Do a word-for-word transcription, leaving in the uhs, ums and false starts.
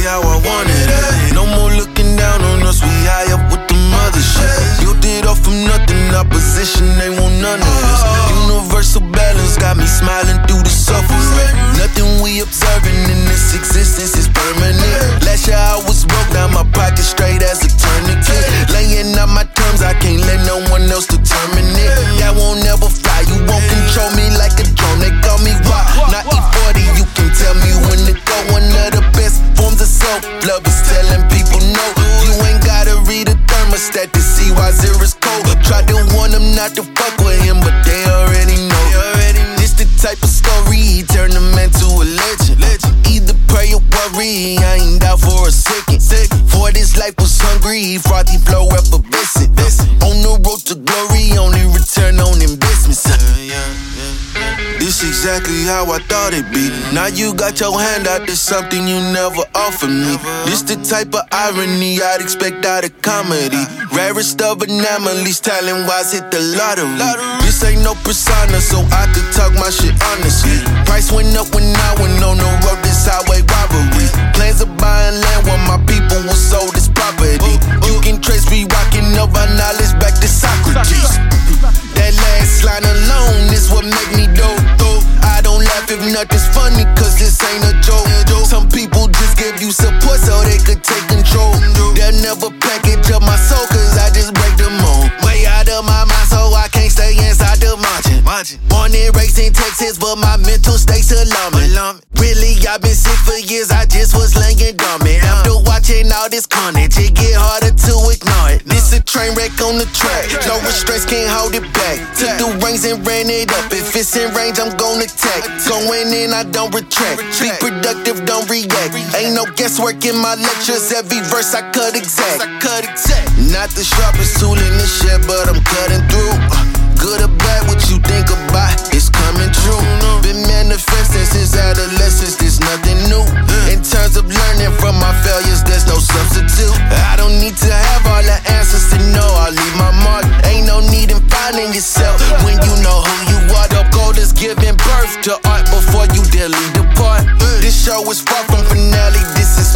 how I wanted it. No more looking down on us, we high up with the mothership. Built it off from nothing, opposition ain't want none of this. Universal balance got me smiling through the suffering. Nothing we observing in this existence is permanent. Last year I was broke, now my pocket straight as a tourniquet. Laying out my terms, I can't let no one else determine it. That won't never fly, you won't control me like a drone. They call me why, not E forty, you can tell me when to go. One of the best forms of self-love is telling people no. You ain't gotta read a thermostat to see why zero's cold. Tried to warn them not to fuck with him, but they already know. This the type of story, turn a man to a legend. Either pray or worry, I ain't out for a second. For this life was hungry, frothy flow effervescent. On the road to glory, only return on investments. This exactly how I thought it'd be. Now you got your hand out to something you never offered me. This the type of irony I'd expect out of comedy. Rarest of anomalies, talent-wise hit the lottery. This ain't no persona, so I could talk my shit honestly. Price went up when I went on the road, this highway robbery. Plans of buying land when my people were sold as property. You can trace me rocking up our knowledge back to Socrates. That last line alone is what make me dope. I don't laugh if nothing's funny, cause this ain't a joke. Some people just give you support so they could take control. They'll never package up my soul, cause I just break the mold. Way out of my mind, so I can't stay inside the margin. Born and raised in Texas, but my mental state's alarming. Really, I've been sick for years, I just was laying dormant. After watching all this carnage, it get harder to ignore it. This a train wreck on the track, no restraints can't hold it back. Took the reins and ran it up, if it's in range, I'm gonna attack. Going in, I don't retract. Be productive, don't react. Ain't no guesswork in my lectures, every verse I cut exact. Not the sharpest tool in the shed, but I'm cutting through. Good or bad, what you think about, it's coming true. Been manifesting since adolescence, there's nothing new. In terms of learning from my failures, there's no substitute. I don't need to have all the answers to know, I'll leave my mark. Ain't no need in finding yourself when you know who you are. The goal is giving birth to art before you dearly depart. This show is far from finale, this is